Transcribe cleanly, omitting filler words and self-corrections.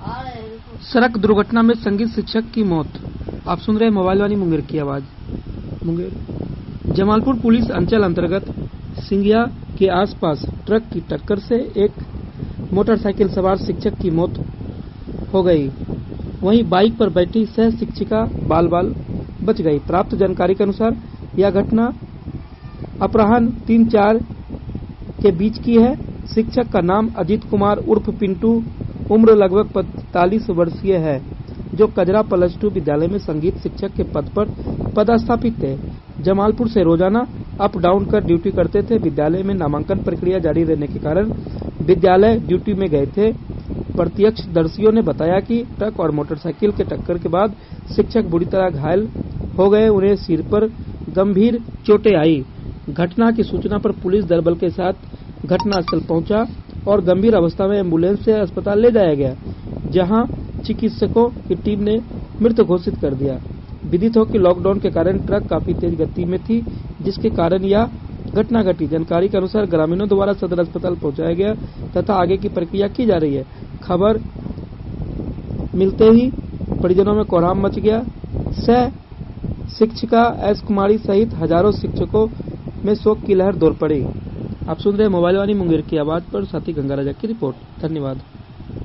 सड़क दुर्घटना में संगीत शिक्षक की मौत। आप सुन रहे हैं मोबाइल वाली मुंगेर की आवाज। मुंगेर जमालपुर पुलिस अंचल अंतर्गत सिंघिया के आसपास ट्रक की टक्कर से एक मोटरसाइकिल सवार शिक्षक की मौत हो गई। वहीं बाइक पर बैठी सह शिक्षिका बाल बाल बच गई। प्राप्त जानकारी के अनुसार यह घटना अपराह्न 3-4 के बीच की है। शिक्षक का नाम अजीत कुमार उर्फ पिंटू, उम्र लगभग 45 वर्षीय है, जो कजरा +2 विद्यालय में संगीत शिक्षक के पद पर पदस्थापित थे। जमालपुर से रोजाना अप डाउन कर ड्यूटी करते थे। विद्यालय में नामांकन प्रक्रिया जारी रहने के कारण विद्यालय ड्यूटी में गए थे। प्रत्यक्षदर्शियों ने बताया कि ट्रक और मोटरसाइकिल के टक्कर के बाद शिक्षक बुरी तरह घायल हो गए। उन्हें सिर पर गंभीर चोटें आई। घटना की सूचना पर पुलिस दल बल के साथ घटनास्थल पहुंचा और गंभीर अवस्था में एम्बुलेंस से अस्पताल ले जाया गया, जहां चिकित्सकों की टीम ने मृत घोषित कर दिया। विदित हो कि लॉकडाउन के कारण ट्रक काफी तेज गति में थी, जिसके कारण यह घटना घटी। जानकारी के अनुसार ग्रामीणों द्वारा सदर अस्पताल पहुंचाया गया तथा आगे की प्रक्रिया की जा रही है। खबर मिलते ही परिजनों में कोहराम मच गया। सह शिक्षिका एस कुमारी सहित हजारों शिक्षकों में शोक की लहर दौड़ पड़ी। आप सुन रहे हैं मोबाइल वाली मुंगेर की आवाज पर साथी गंगा राजा की रिपोर्ट। धन्यवाद।